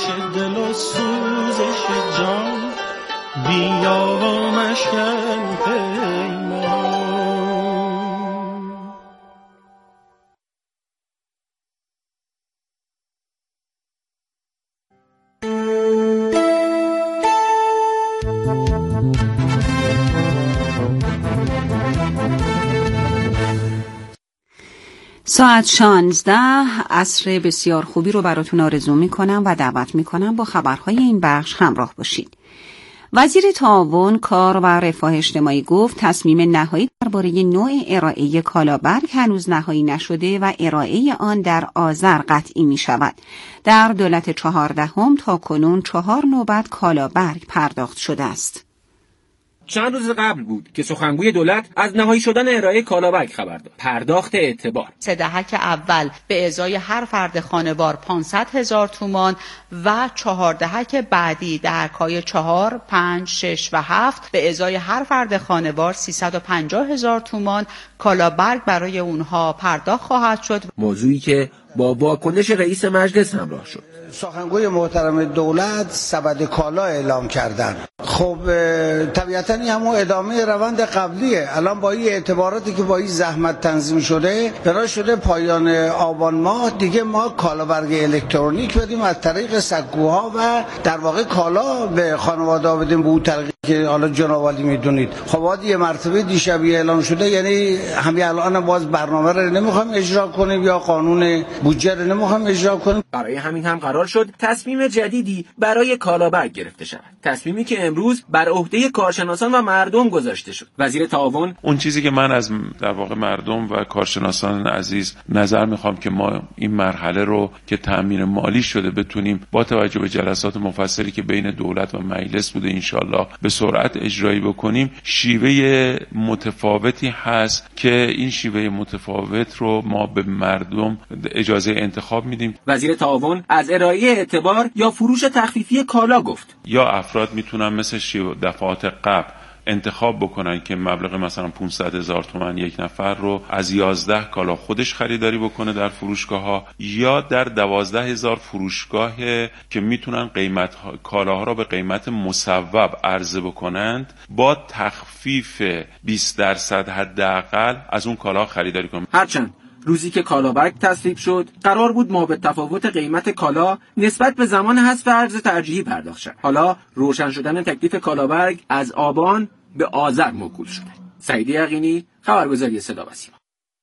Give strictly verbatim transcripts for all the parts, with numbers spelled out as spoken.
دل و سوزش جان، بیا و مشکن پیمان. ساعت شانزده عصر بسیار خوبی رو براتون آرزو میکنم و دعوت میکنم با خبرهای این بخش همراه باشید. وزیر تعاون، کار و رفاه اجتماعی گفت تصمیم نهایی درباره نوع ارائه کالابرگ هنوز نهایی نشده و ارائه آن در آذر قطعی می شود. در دولت چهاردهم تا کنون چهار نوبت کالابرگ پرداخت شده است. چند روز قبل بود که سخنگوی دولت از نهایی شدن ارائه کالابرگ خبر داد. پرداخت اعتبار سه دهک اول به ازای هر فرد خانوار پانصد هزار تومان و چهار دهک بعدی دهک‌های چهار، پنج، شش و هفت به ازای هر فرد خانوار سیصد و پنجاه هزار تومان کالابرگ برای اونها پرداخت خواهد شد. موضوعی که با واکنش رئیس مجلس همراه شد. سخنگوی محترم دولت سبد کالا اعلام کردن. خب طبیعتاً این همون ادامه روند قبلیه. الان با این اعتباراتی که با این زحمت تنظیم شده قرار شده پایان آبان ماه دیگه ما کالابرگ الکترونیک بدیم از طریق سکوها و در واقع کالا به خانواده ها بدیم به اون طریقی که حالا جناب عالی میدونید. خب باید یه مرتبه دیشبی اعلام شده، یعنی همین الان باز برنامه رو نمیخوایم اجرا کنیم یا قانون بودجه رو نمیخوایم اجرا کنیم. برای همین هم قرار شد تصمیم جدیدی برای کالابرگ گرفته شود. تصمیمی که امروز بر عهده کارشناسان و مردم گذاشته شد. وزیر تعاون اون چیزی که من از در واقع مردم و کارشناسان عزیز نظر میخوام که ما این مرحله رو که تامین مالی شده بتونیم با توجه به جلسات مفصلی که بین دولت و مجلس بوده انشالله به سرعت اجرایی بکنیم. شیوه متفاوتی هست که این شیوه متفاوت رو ما به مردم اجازه انتخاب میدیم. وزیر تعاون از ارائه اعتبار یا فروش تخفیفی کالا گفت. یا افراد میتونن مثل دفعات قبل انتخاب بکنن که مبلغ مثلا پانصد هزار تومان یک نفر رو از یازده کالا خودش خریداری بکنه در فروشگاه ها یا در دوازده هزار فروشگاه که میتونن قیمت کالاها را به قیمت مصوب عرضه بکنند با تخفیف بیست درصد حداقل از اون کالا خریداری کنن. هرچند روزی که کالابرگ تصویب شد قرار بود ما به تفاوت قیمت کالا نسبت به زمان حذف ارز ترجیحی پرداخت شد. حالا روشن شدن تکلیف کالابرگ از آبان به آذر موکول شده. سعید یقینی، خبرگزاری صدا و سیما.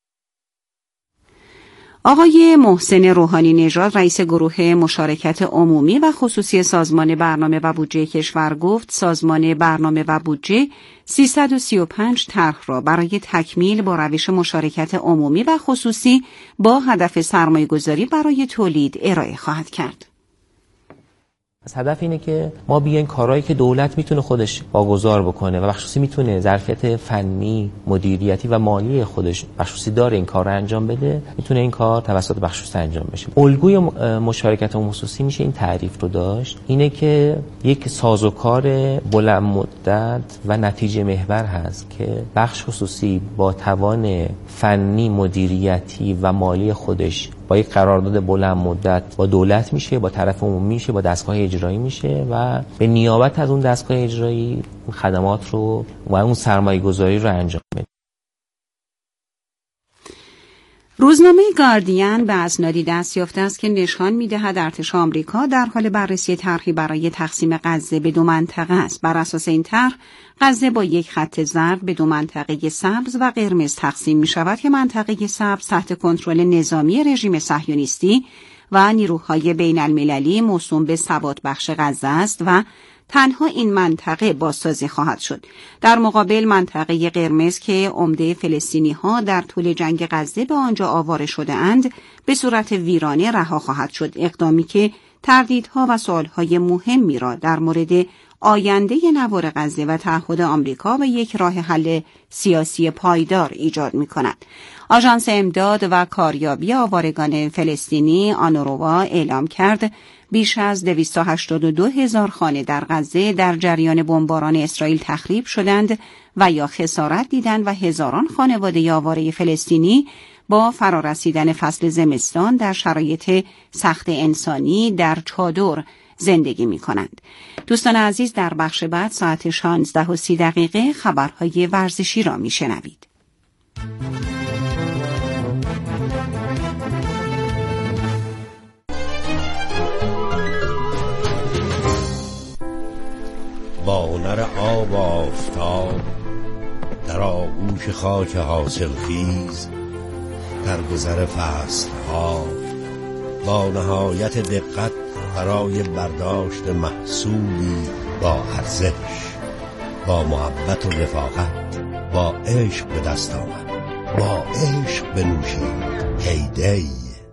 آقای محسن روحانی نژاد رئیس گروه مشارکت عمومی و خصوصی سازمان برنامه و بودجه کشور گفت سازمان برنامه و بودجه سیصد و سی و پنج طرح را برای تکمیل با روش مشارکت عمومی و خصوصی با هدف سرمایه‌گذاری برای تولید ارائه خواهد کرد. از هدف اینه که ما بیایم کارهایی که دولت میتونه خودش واگذار بکنه و بخصوصی میتونه ظرفیت فنی، مدیریتی و مالی خودش بخصوصی داره این کار رو انجام بده، میتونه این کار توسط بخصوصی انجام بشه. الگوی مشارکت عمومی خصوصی میشه این تعریف رو داشت، اینه که یک سازوکار بلند مدت و نتیجه محور هست که بخش خصوصی با توان فنی، مدیریتی و مالی خودش با یک قرارداد بلند مدت با دولت میشه، با طرف عمومی میشه، با دستگاه اجرایی میشه و به نیابت از اون دستگاه اجرایی خدمات رو و اون سرمایه گذاری رو انجام میده. روزنامه گاردین به اسنادی دست یافته است که نشان می‌دهد ارتش آمریکا در حال بررسی طرحی برای تقسیم غزه به دو منطقه است. بر اساس این طرح غزه با یک خط زرد به دو منطقه سبز و قرمز تقسیم می‌شود که منطقه سبز تحت کنترل نظامی رژیم صهیونیستی و نیروهای بین‌المللی موسوم به ثبات بخش غزه است و تنها این منطقه بازسازی خواهد شد. در مقابل منطقه قرمز که عمده فلسطینی‌ها در طول جنگ غزه به آنجا آواره شده اند به صورت ویرانه رها خواهد شد. اقدامی که تردیدها و سوالهای مهمی را در مورد آینده نوار غزه و تعهد آمریکا به یک راه حل سیاسی پایدار ایجاد می‌کند. آژانس امداد و کاریابی آوارگان فلسطینی آنوروا اعلام کرد بیش از دویست و هشتاد و دو هزار خانه در غزه در جریان بمباران اسرائیل تخریب شدند و یا خسارت دیدند و هزاران خانواده آواره فلسطینی با فرارسیدن فصل زمستان در شرایط سخت انسانی در چادر زندگی می کنند. دوستان عزیز، در بخش بعد ساعت شانزده و سی دقیقه خبرهای ورزشی را می شنوید. با هنر آب و آفتاب در آغوش خاک حاصل خیز، در گذر فصل ها با نهایت دقت برای برداشت محصولی با ارزش، با محبت و رفاقت، با عشق به دست آمد، با عشق بنوشید. هیدی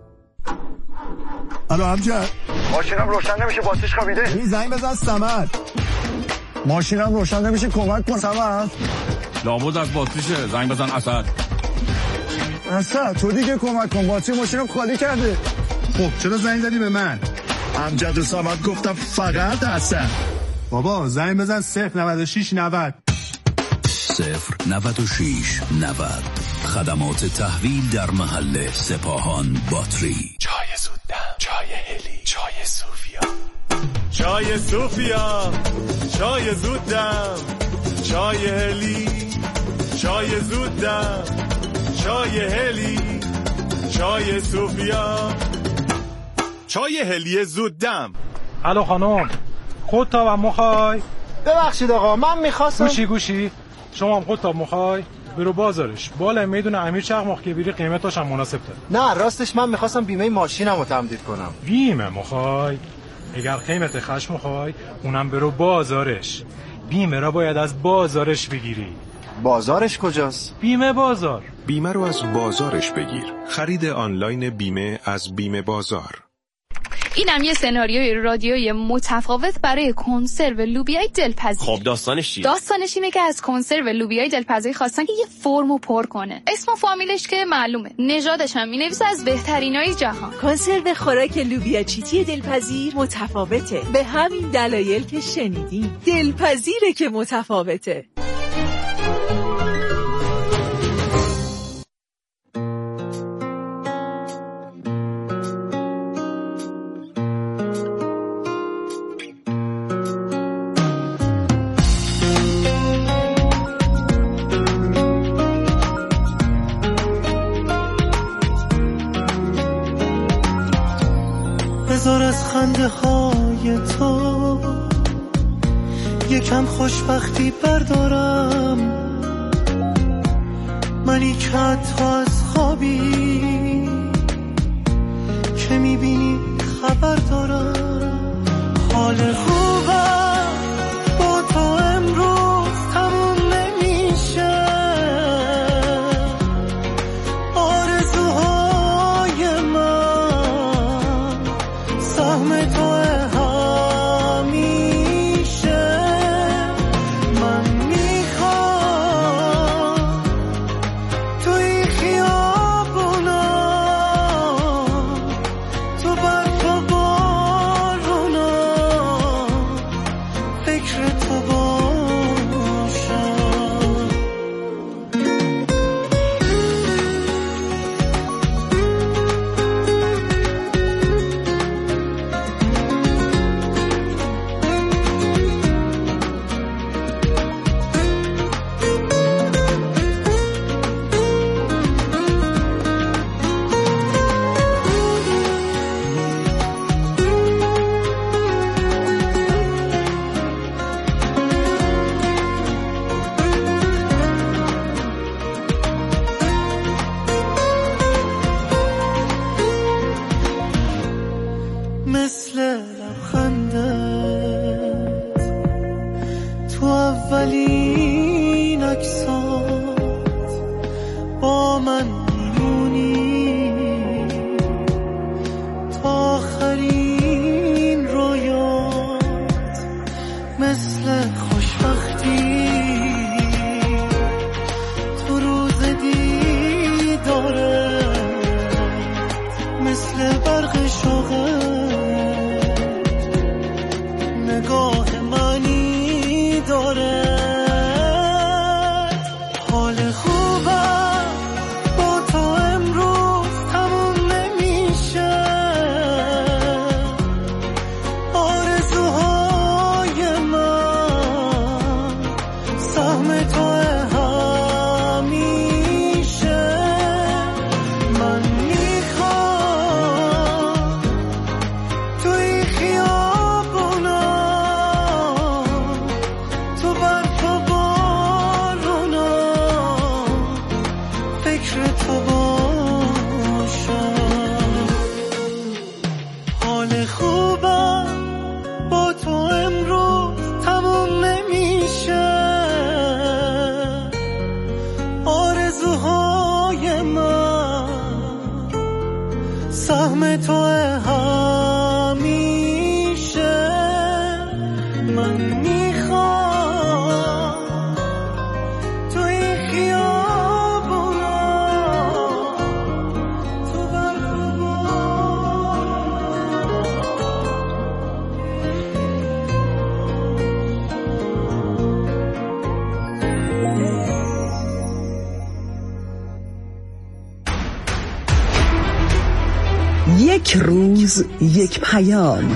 الو امجد، ماشینم روشن نمیشه، باتریش خوابیده. این زنگ بزن صمد. ماشینم روشن نمیشه، کمک کن صمد. لابد از باتریشه، زنگ بزن اسد. اسد تو دیگه کمک کن، باتری ماشینم خالی کرده. خب چرا زنگ زدی به من؟ امجد و صمد گفتم فقط اسد. بابا زنگ بزن صفر نود و شش نود. صفر نود و شش نود. خدمات تحویل در محل سپاهان باتری. چای زودم، چای هلی، چای صوفیا. چای صوفیا، چای زودم، چای هلی، چای زودم، چای هلی، چای صوفیا، چای هلی زودم. الو خانم، خودتاب هم مخوای؟ ببخشید آقا، من میخواستم. گوشی گوشی شما هم خودتاب مخوای؟ برو بازارش، بالا میدون امیر چخماق که بیری قیمتاش هم مناسب داره. نه راستش من میخواستم بیمه ماشینم رو تمدید کنم. بیمه مخوای؟ اگر قیمت خشم مخوای اونم برو بازارش. بیمه را باید از بازارش بگیری. بازارش کجاست؟ بیمه بازار. بیمه رو از بازارش بگیر. خرید آنلاین بیمه از بیمه بازار. اینم یه سناریوی رادیویی متفاوت برای کنسرو لوبیای دلپذیر. خب داستانش چیه؟ داستانش اینه که از کنسرو لوبیای دلپذیر خواستن که یه فرمو پر کنه. اسم و فامیلش که معلومه. نژادش هم می‌نویسه از بهترینای جهان. کنسرو خوراک لوبیا چیتی دلپذیر متفاوته. به همین دلایل که شنیدین. دلپذیره که متفاوته. بذار از خنده های تو یکم خوشبختی بردارم، منی که حتی از خوابی که میبینی خبر دارم. حال خوبم با تو امروز تموم نمیشه، آرزوهای من سهم تو همیشه. من میخوام توی خیابونا تو برف و بارونا فکر تو باشم. مثل لبخندت تو اولین عکسات با من میمونی، تا آخرین رویات مثل خوشبختی تو روز دیدارت مثل برق شوقت نگاه منی داره. حال خوبم با تو امروز تموم نمیشه، آرزوهای من میخوام تو این خیابونا تو یک روز یک پیام.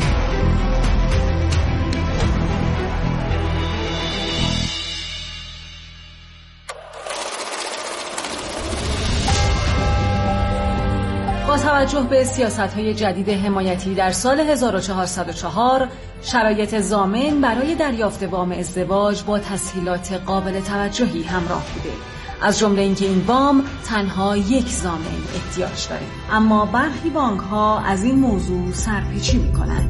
با توجه به سیاست‌های جدید حمایتی در سال هزار و چهارصد و چهار، شرایط ضامن برای دریافت وام ازدواج با تسهیلات قابل توجهی همراه بوده. از جمله اینکه این وام تنها یک ضامن احتیاج داره. اما برخی بانک‌ها از این موضوع سرپیچی می‌کنند.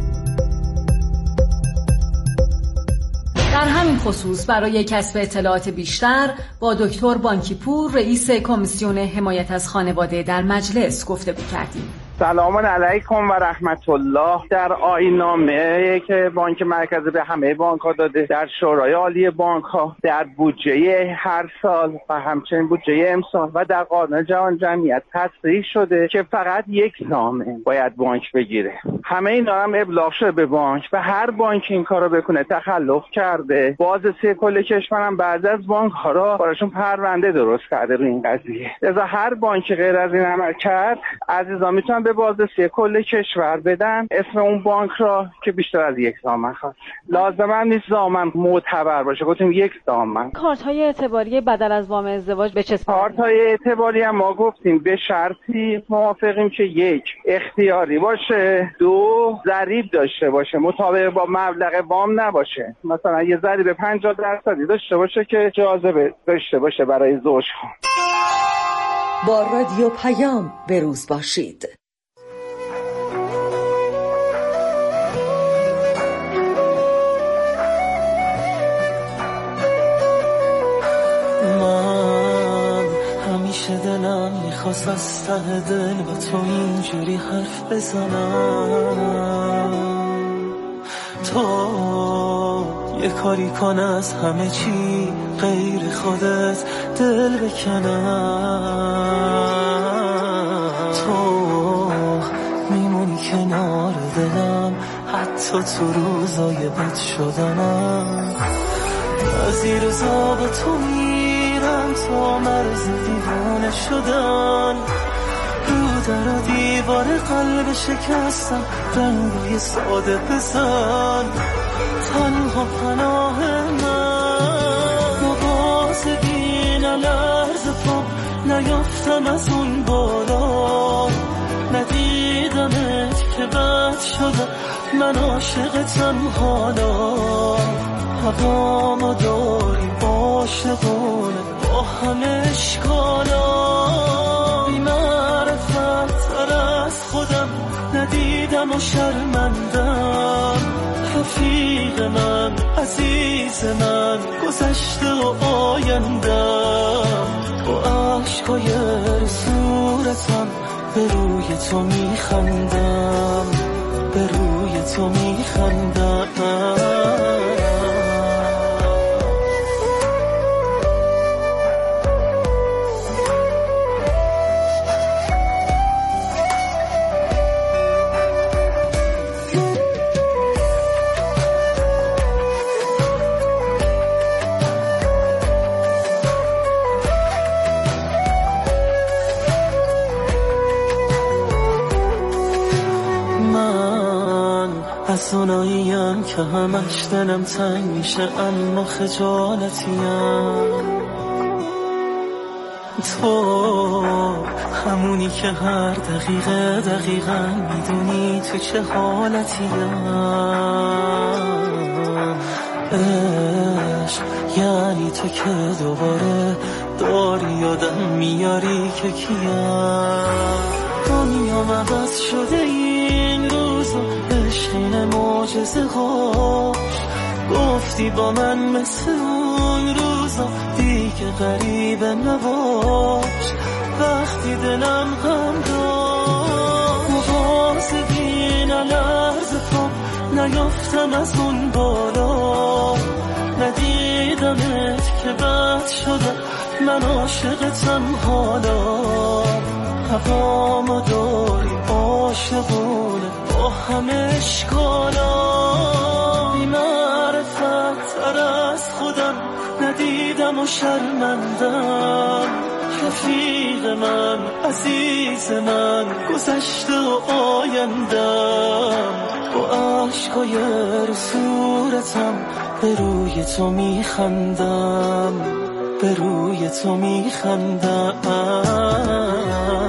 در همین خصوص برای کسب اطلاعات بیشتر با دکتر بانکیپور، رئیس کمیسیون حمایت از خانواده در مجلس گفتگو کردیم. سلام علیکم و رحمت الله. در آیین‌نامه که بانک مرکزی به همه بانک‌ها داده، در شورای عالی بانک‌ها، در بودجه هر سال و همچنین بودجه امسال و در قانون جهان جمعیت تصریح شده که فقط یک ضامن باید بانک بگیره. همه اینا هم ابلاغ شده به بانک و هر بانک این کارو بکنه تخلف کرده. بازرسی کل کشورم بعضی از بانک‌ها را براشون پرونده درست کرده روی این قضیه. لذا هر بانک غیر از این عمل کرد، عزیزان میتونن به بازرسی کل کشور بدن اسم اون بانک را که بیشتر از یک ضامن خواست. لازم هم نیست ضامن معتبر باشه، گفتیم یک ضامن. کارت‌های اعتباری بدل از وام ازدواج به چه صورت؟ کارت‌های اعتباری هم ما گفتیم به شرطی موافقیم که یک اختیاری باشه، دو ضریب داشته باشه، مطابق با مبلغ وام نباشه. مثلا یه ضریب پنجاه درصدی داشته باشه که جاذبه داشته باشه برای زوج‌ها. با رادیو پیام به روز باشید. دلم میخواست از ته دل با تو اینجوری حرف بزنم، تو یه کاری کن از همه چی غیر خودت دل بکنم، تو میمونی کنار دلم حتی تو روزای بد شدنم. از این روزا با تو میرم تا مرز دیوانه شدن، رو در و دیوار قلب شکستم رنگای ساده بزن، تنها پناه من مبازگی نلرز پا نیافتم از اون بالا، ندیدمت که بد شدم من عاشقتم حالا، هوا ما داری عاشقونه با همه اشکالا، بی معرفت تر از خودم ندیدم و شرمندم، رفیق من عزیز من گذشته و آیندم، با عشقای رو صورتم به روی تو میخندم، به روی تو میخندم. از اوناییم که همش دلم تنگ میشه اما خجالتیم، تو همونی که هر دقیقه دقیقا میدونی تو چه حالتیم، عشق یعنی تو که دوباره داری یادم میاری که کیم، دنیام عوض شده این روزا عشقین معجزه هاش، گفتی با من مثل اون روزا دیگه غریبه نباش، وقتی دلم غم داشت مبازگی نلرز پا نیفتم از اون بالا، ندیدمت که بد شده من عاشقتم حالا. هوامو داری عاشقونه با همه اشکالا، بی معرفت تر از خودم ندیدم و شرمندم. رفیق من عزیز من گذشته و آیندم، با عشقای رو صورتم به روی تو میخندم، به روی تو میخندم.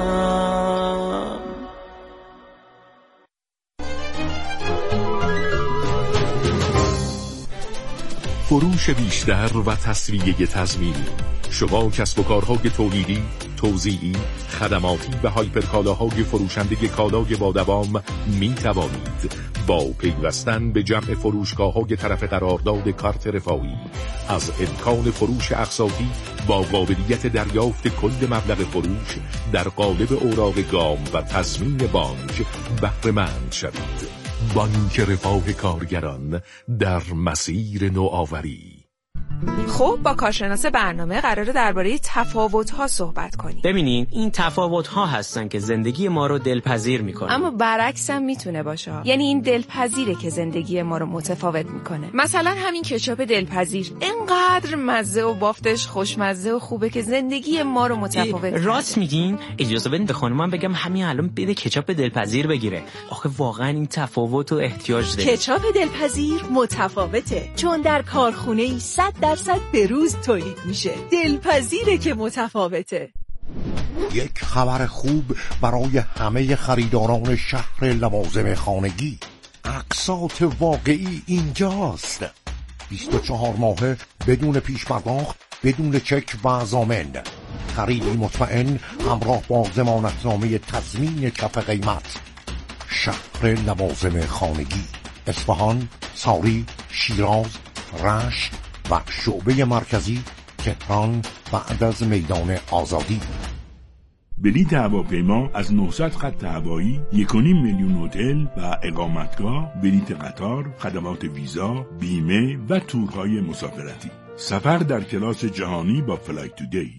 فروش بیشتر و تسویه تضمینی. شما کسب و کارهای تولیدی، توزیعی، خدماتی و هایپرکالاهای فروشنده کالای با دوام می توانید با پیوستن به جمع فروشگاه‌های طرف قرارداد کارت رفاهی از امکان فروش اقساطی با قابلیت دریافت کل مبلغ فروش در قالب اوراق گام و تضمین بانک بهره مند شوید. بانک رفاه کارگران در مسیر نوآوری. خب با کارشناس برنامه قراره درباره تفاوت‌ها صحبت کنیم. ببینین این تفاوت‌ها هستن که زندگی ما رو دلپذیر می‌کنن. اما برعکس هم میتونه باشه. یعنی این دلپذیره که زندگی ما رو متفاوت می‌کنه. مثلا همین کچاپ دلپذیر اینقدر مزه و بافتش خوشمزه و خوبه که زندگی ما رو متفاوت کنه. راست میگین؟ اجازه بدین به خانمم بگم همین الان بده کچاپ دلپذیر بگیره. آخه واقعا این تفاوت و احتیاج داره. کچاپ دلپذیر متفاوته چون در کارخونه‌ای صد درصد به روز تولید میشه. دلپذیره که متفاوته. یک خبر خوب برای همه خریداران شهر لوازم خانگی. اقساط واقعی اینجاست. بیست و چهار ماهه بدون پیش پرداخت، بدون چک و ضامن. خریدی مطمئن همراه با ضمانتنامه تضمین کف قیمت. شهر لوازم خانگی، اصفهان، ساری، شیراز، رشت و شعبه مرکزی تهران بعد از میدان آزادی. بلیط هواپیما از نهصد خط هوایی، یک و نیم میلیون هتل و اقامتگاه، بلیط قطار، خدمات ویزا، بیمه و تورهای مسافرتی. سفر در کلاس جهانی با فلایت تودی.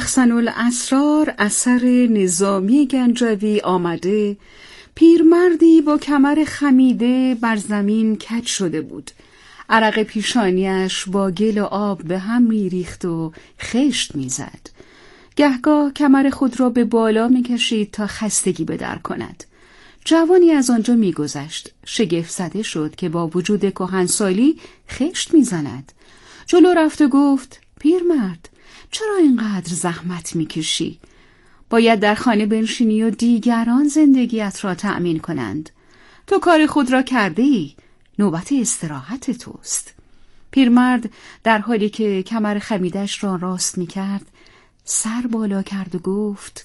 مخزن الاسرار اثر نظامی گنجوی آمده. پیرمردی با کمر خمیده بر زمین کج شده بود. عرق پیشانیش با گل و آب به هم میریخت و خشت میزد. گهگاه کمر خود را به بالا میکشید تا خستگی به در کند. جوانی از آنجا میگذشت. شگفت زده شد که با وجود کهنسالی خشت میزند. جلو رفت و گفت: پیرمرد، چرا اینقدر زحمت میکشی؟ باید در خانه بنشینی و دیگران زندگیت را تأمین کنند. تو کار خود را کرده ای، نوبت استراحت توست. پیرمرد در حالی که کمر خمیدش را راست میکرد سر بالا کرد و گفت: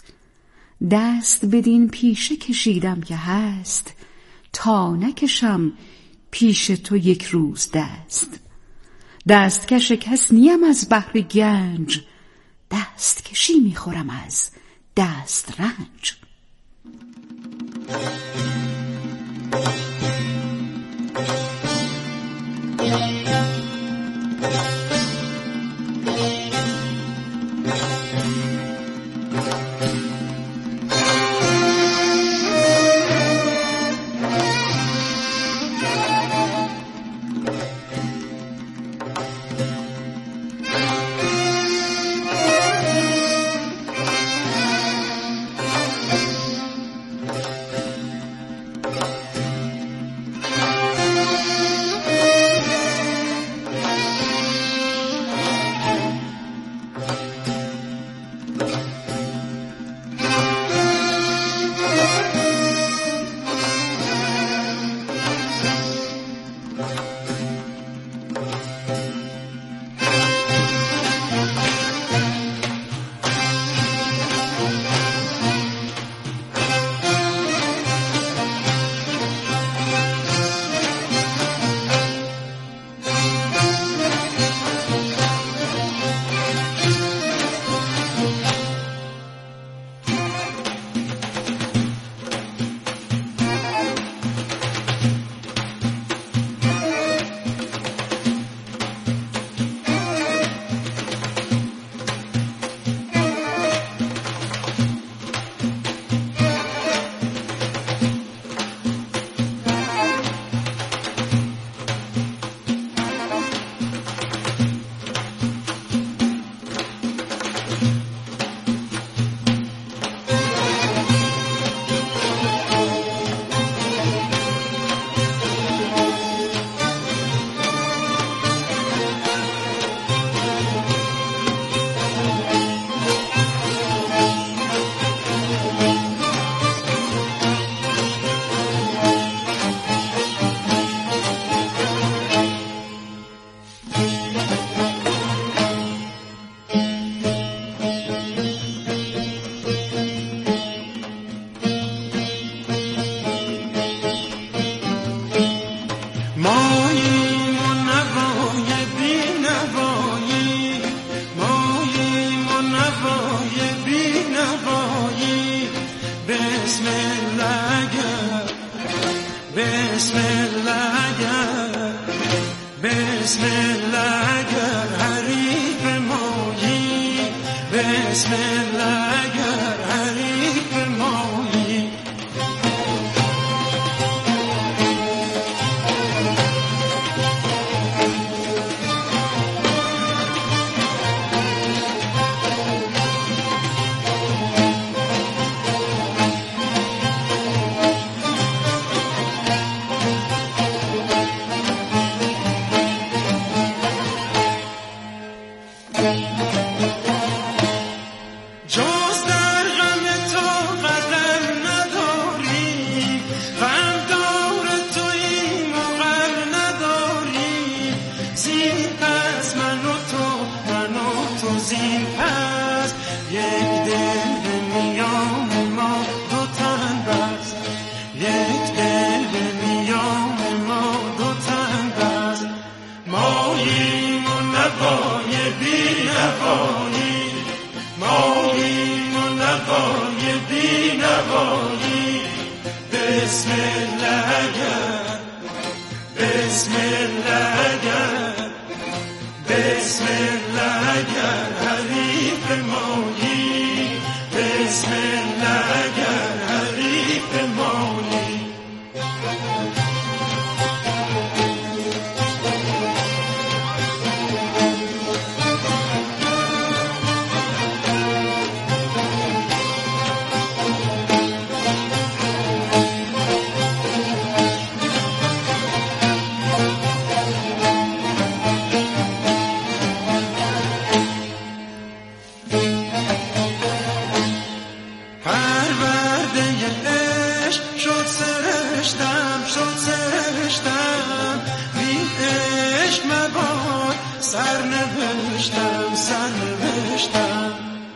دست بدین پیشه کشیدم که هست، تا نکشم پیش تو یک روز دست. دست کش کس نیم از بحر گنج، دست کشی میخورم از دست رنج. بسم الله گر حریف مایی پرده عشق شد سرشتم شد سرشتم بی عشق مباد سر نوشتم سر نوشتم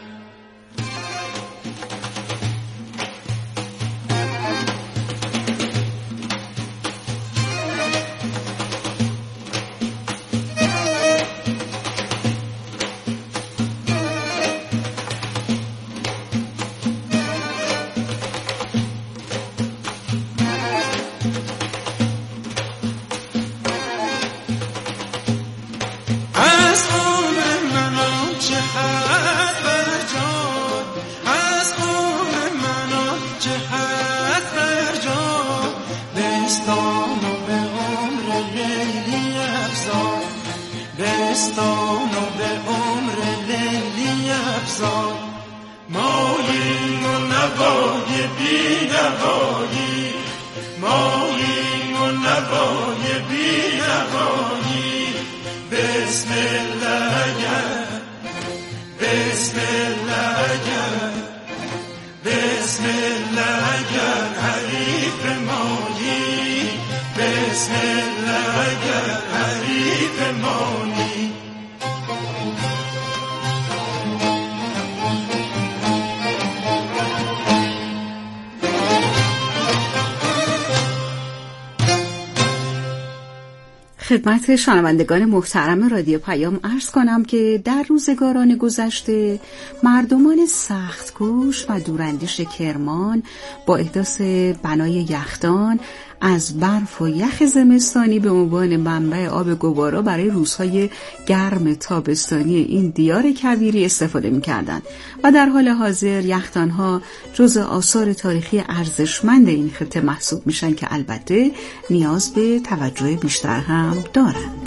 خدمت شنوندگان محترم رادیو پیام عرض کنم که در روزگاران گذشته مردمان سخت‌کوش و دوراندیش کرمان با احداث بنای یخدان از برف و یخ زمستانی به عنوان منبع آب گوارا برای روزهای گرم تابستانی این دیار کویری استفاده می‌کردند و در حال حاضر یخدان‌ها جزء آثار تاریخی ارزشمند این خطه محسوب میشن که البته نیاز به توجه بیشتر هم دارند.